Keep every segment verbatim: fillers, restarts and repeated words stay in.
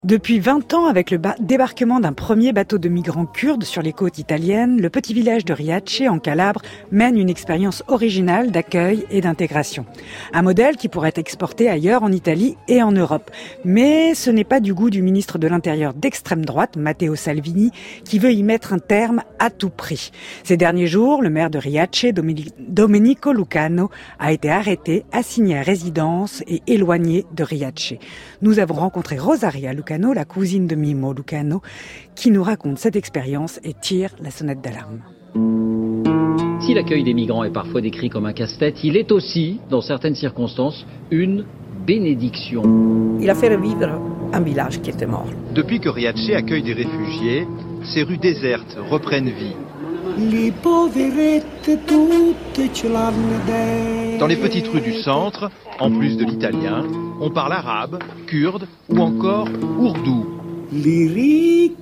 Depuis vingt ans, avec le ba- débarquement d'un premier bateau de migrants kurdes sur les côtes italiennes, le petit village de Riace, en Calabre, mène une expérience originale d'accueil et d'intégration. Un modèle qui pourrait être exporté ailleurs en Italie et en Europe. Mais ce n'est pas du goût du ministre de l'Intérieur d'extrême droite, Matteo Salvini, qui veut y mettre un terme à tout prix. Ces derniers jours, le maire de Riace, Domenico Lucano, a été arrêté, assigné à résidence et éloigné de Riace. Nous avons rencontré Rosaria Lucano, la cousine de Mimmo Lucano, qui nous raconte cette expérience et tire la sonnette d'alarme. Si l'accueil des migrants est parfois décrit comme un casse-tête, il est aussi, dans certaines circonstances, une bénédiction. Il a fait revivre un village qui était mort. Depuis que Riace accueille des réfugiés, ces rues désertes reprennent vie. Dans les petites rues du centre, en plus de l'italien, on parle arabe, kurde ou encore ourdou. Il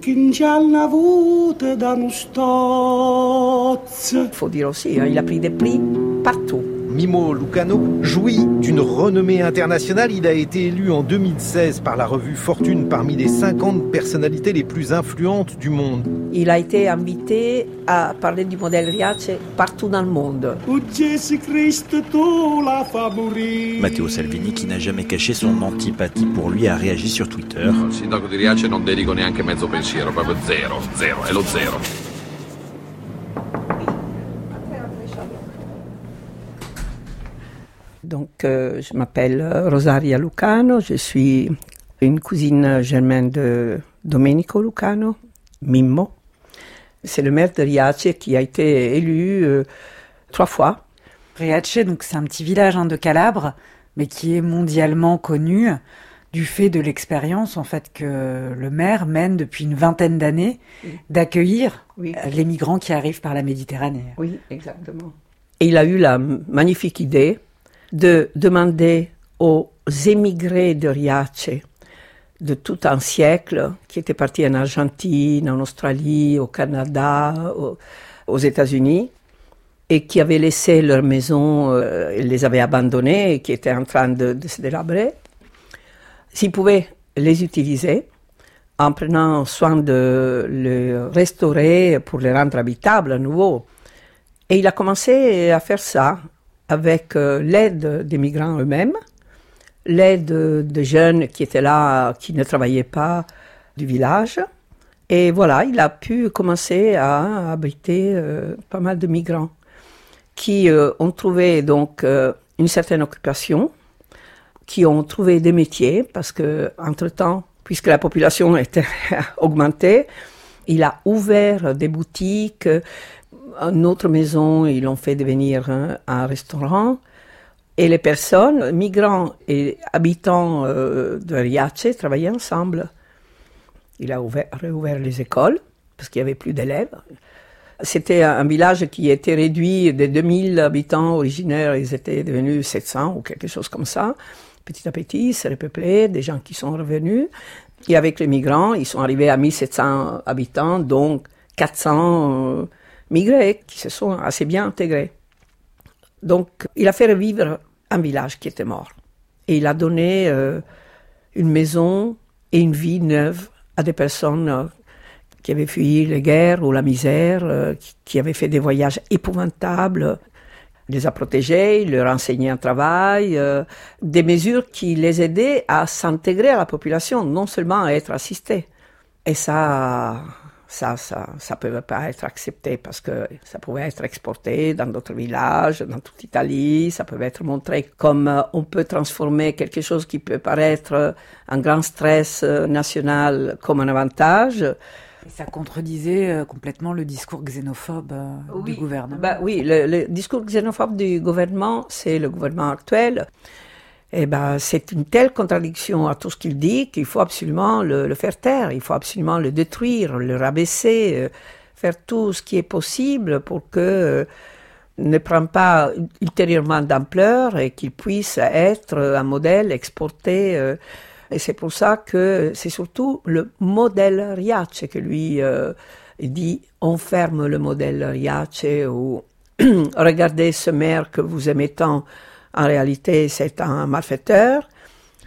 faut dire aussi, il a pris des prix partout. Mimmo Lucano jouit d'une renommée internationale. Il a été élu en deux mille seize par la revue Fortune parmi les cinquante personnalités les plus influentes du monde. Il a été invité à parler du modèle Riace partout dans le monde. Matteo Salvini, qui n'a jamais caché son antipathie pour lui, a réagi sur Twitter. Il sindaco di Riace non dedico neanche mezzo pensiero, proprio zero, zero, è lo zero. Donc, euh, je m'appelle Rosaria Lucano, je suis une cousine germaine de Domenico Lucano, Mimmo. C'est le maire de Riace qui a été élu euh, trois fois. Riace, donc c'est un petit village hein, de Calabre, mais qui est mondialement connu du fait de l'expérience en fait que le maire mène depuis une vingtaine d'années oui. d'accueillir oui. les migrants qui arrivent par la Méditerranée. Oui, exactement. Et il a eu la magnifique idée de demander aux émigrés de Riace de tout un siècle, qui étaient partis en Argentine, en Australie, au Canada, au, aux États-Unis, et qui avaient laissé leur maison, euh, ils les avaient abandonnés, et qui étaient en train de, de se délabrer, s'ils pouvaient les utiliser en prenant soin de les restaurer pour les rendre habitables à nouveau. Et il a commencé à faire ça avec euh, l'aide des migrants eux-mêmes, l'aide de jeunes qui étaient là, qui ne travaillaient pas du village. Et voilà, il a pu commencer à abriter euh, pas mal de migrants qui euh, ont trouvé donc euh, une certaine occupation, qui ont trouvé des métiers, parce que entre-temps, puisque la population était augmentée, il a ouvert des boutiques. Une autre maison, ils l'ont fait devenir un, un restaurant. Et les personnes, migrants et habitants euh, de Riace, travaillaient ensemble. Il a ouvert, réouvert les écoles, parce qu'il n'y avait plus d'élèves. C'était un village qui était réduit de deux mille habitants originaires, ils étaient devenus sept cents ou quelque chose comme ça. Petit à petit, c'est repeuplé, des gens qui sont revenus. Et avec les migrants, ils sont arrivés à mille sept cents habitants, donc quatre cents... Euh, migrés qui se sont assez bien intégrés. Donc, il a fait revivre un village qui était mort. Et il a donné euh, une maison et une vie neuve à des personnes euh, qui avaient fui les guerres ou la misère, euh, qui, qui avaient fait des voyages épouvantables. Il les a protégés, il leur a enseigné un travail, euh, des mesures qui les aidaient à s'intégrer à la population, non seulement à être assistés. Et ça... Ça, ça, ça peut pas être accepté parce que ça pouvait être exporté dans d'autres villages, dans toute l'Italie. Ça peut être montré comme euh, on peut transformer quelque chose qui peut paraître un grand stress euh, national comme un avantage. Et ça contredisait euh, complètement le discours xénophobe euh, oui, du gouvernement. Bah, oui, le, le discours xénophobe du gouvernement, c'est le gouvernement actuel. Eh ben, c'est une telle contradiction à tout ce qu'il dit qu'il faut absolument le, le faire taire, il faut absolument le détruire, le rabaisser, euh, faire tout ce qui est possible pour que euh, ne prenne pas ultérieurement d'ampleur et qu'il puisse être un modèle exporté. Euh, et c'est pour ça que c'est surtout le modèle Riace que lui euh, dit on ferme le modèle Riace ou regardez ce maire que vous aimez tant. En réalité, c'est un malfaiteur.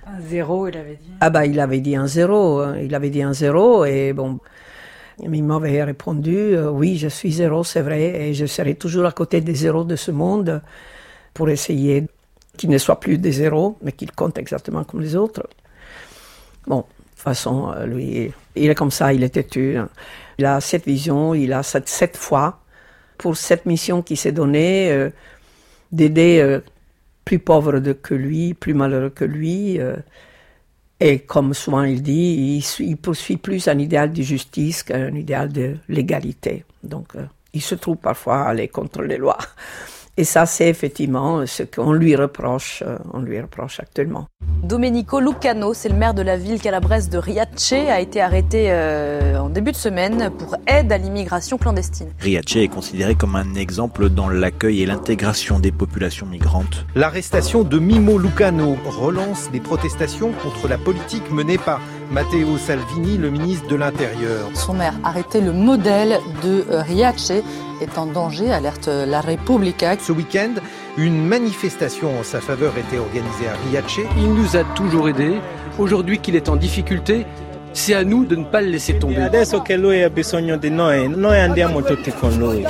Un zéro, il avait dit. Ah bah, il avait dit un zéro, hein. Il avait dit un zéro, et bon, il m'avait répondu, euh, oui, je suis zéro, c'est vrai, et je serai toujours à côté des zéros de ce monde pour essayer qu'il ne soit plus des zéros, mais qu'il compte exactement comme les autres. Bon, de toute façon, lui, il est comme ça, il est têtu. Il a cette vision, il a cette, cette foi pour cette mission qui s'est donnée, euh, d'aider euh, plus pauvres de, que lui, plus malheureux que lui. Euh, et comme souvent il dit, il, il poursuit plus un idéal de justice qu'un idéal de légalité. Donc, euh, il se trouve parfois à aller contre les lois. Et ça, c'est effectivement ce qu'on lui reproche, on lui reproche actuellement. Domenico Lucano, c'est le maire de la ville calabraise de Riace, a été arrêté euh, en début de semaine pour aide à l'immigration clandestine. Riace est considéré comme un exemple dans l'accueil et l'intégration des populations migrantes. L'arrestation de Mimmo Lucano relance les protestations contre la politique menée par Matteo Salvini, le ministre de l'Intérieur. Son maire arrêté, le modèle de Riace est en danger, alerte la Repubblica. Ce week-end, une manifestation en sa faveur était organisée à Riace. Il nous a toujours aidés. Aujourd'hui qu'il est en difficulté, c'est à nous de ne pas le laisser tomber. Adesso che lui ha bisogno di noi, noi andiamo tutti con lui.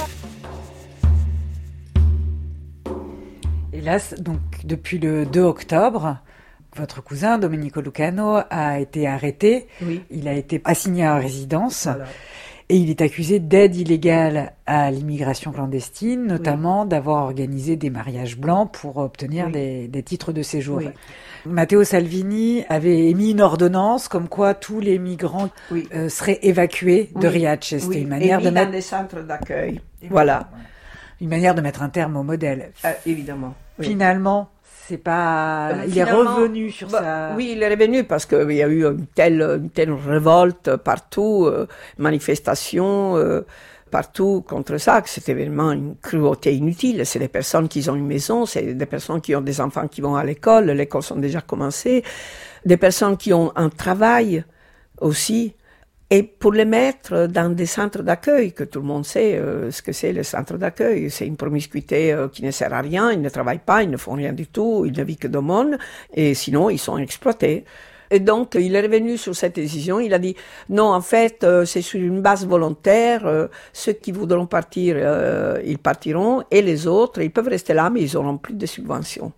Et là, donc, depuis le deux octobre, votre cousin, Domenico Lucano, a été arrêté. Oui. Il a été assigné à résidence. Voilà. Et il est accusé d'aide illégale à l'immigration clandestine, notamment oui. d'avoir organisé des mariages blancs pour obtenir oui. des, des titres de séjour. Oui. Matteo Salvini avait émis une ordonnance comme quoi tous les migrants oui. euh, seraient évacués oui. de Riace. C'était oui. une manière Et de mettre dans des centres d'accueil. Et voilà. Une manière de mettre un terme au modèle. Euh, évidemment. Oui. Finalement, c'est pas. Euh, il est revenu sur bah, sa. Oui, il est revenu parce qu'il y a eu une telle, une telle révolte partout, euh, manifestations euh, partout contre ça, que c'était vraiment une cruauté inutile. C'est des personnes qui ont une maison, c'est des personnes qui ont des enfants qui vont à l'école, l'école sont déjà commencées, des personnes qui ont un travail aussi. Et pour les mettre dans des centres d'accueil, que tout le monde sait euh, ce que c'est le centre d'accueil, c'est une promiscuité euh, qui ne sert à rien, ils ne travaillent pas, ils ne font rien du tout, ils ne vivent que d'aumône, et sinon ils sont exploités. Et donc il est revenu sur cette décision, il a dit non, en fait euh, c'est sur une base volontaire, euh, ceux qui voudront partir, euh, ils partiront, et les autres, ils peuvent rester là, mais ils n'auront plus de subventions.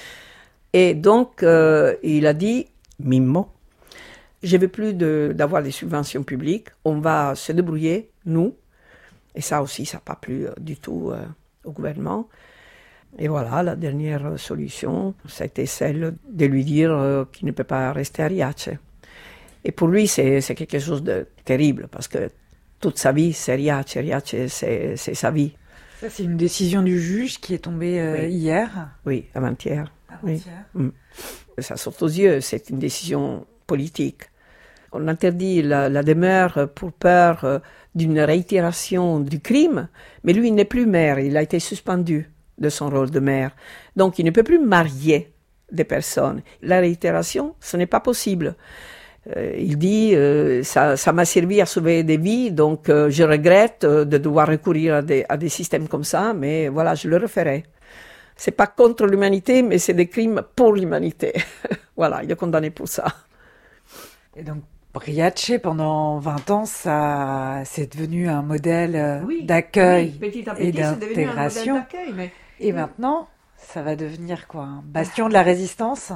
Et donc euh, il a dit, Mimmo, je ne veux plus de, d'avoir des subventions publiques, on va se débrouiller, nous. Et ça aussi, ça n'a pas plu euh, du tout euh, au gouvernement. Et voilà, la dernière solution, c'était celle de lui dire euh, qu'il ne peut pas rester à Riace. Et pour lui, c'est, c'est quelque chose de terrible, parce que toute sa vie, c'est Riace, Riace, c'est, c'est sa vie. Ça, c'est une décision du juge qui est tombée euh, oui. hier. Oui, avant-hier. Avant-hier. Oui. Mm. Ça saute aux yeux, c'est une décision politique. On interdit la, la demeure pour peur euh, d'une réitération du crime, mais lui, il n'est plus maire, il a été suspendu de son rôle de maire. Donc, il ne peut plus marier des personnes. La réitération, ce n'est pas possible. Euh, il dit, euh, ça, ça m'a servi à sauver des vies, donc euh, je regrette euh, de devoir recourir à des, à des systèmes comme ça, mais voilà, je le referai. C'est pas contre l'humanité, mais c'est des crimes pour l'humanité. Voilà, il est condamné pour ça. Et donc, Riace, pendant vingt ans, ça, c'est devenu un modèle oui, d'accueil oui, petit à petit, et d'intégration. Un d'accueil, mais... Et oui. Maintenant, ça va devenir quoi? Un bastion de la résistance?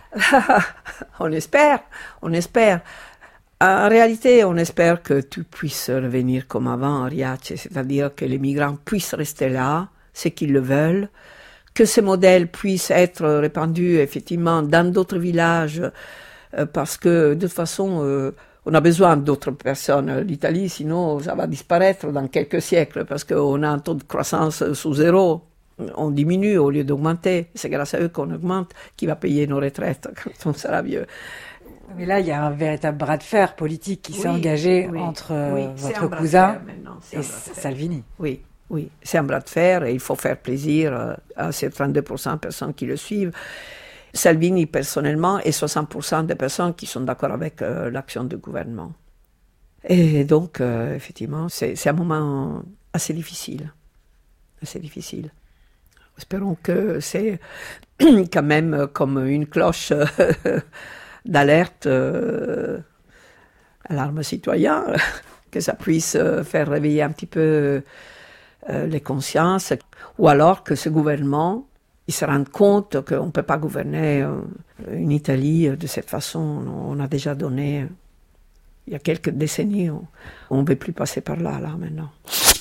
On espère, on espère. En réalité, on espère que tout puisse revenir comme avant à Riace, c'est-à-dire que les migrants puissent rester là, ceux qui le veulent, que ce modèle puisse être répandu effectivement dans d'autres villages, parce que de toute façon, euh, on a besoin d'autres personnes. L'Italie, sinon, ça va disparaître dans quelques siècles, parce qu'on a un taux de croissance sous zéro. On diminue au lieu d'augmenter. C'est grâce à eux qu'on augmente. Qui va payer nos retraites quand on sera vieux? Mais là, il y a un véritable bras de fer politique qui oui, s'est engagé oui, entre oui, votre cousin et Salvini. Oui, oui, c'est un bras de fer et il faut faire plaisir à ces trente-deux pour cent de personnes qui le suivent. Salvini personnellement et soixante pour cent des personnes qui sont d'accord avec euh, l'action du gouvernement. Et donc, euh, effectivement, c'est, c'est un moment assez difficile. Assez difficile. Espérons que c'est quand même comme une cloche d'alerte euh, alarme citoyen, que ça puisse faire réveiller un petit peu euh, les consciences, ou alors que ce gouvernement il se rende compte qu'on ne peut pas gouverner euh, une Italie de cette façon. On a déjà donné, il y a quelques décennies, on ne veut plus passer par là, là maintenant.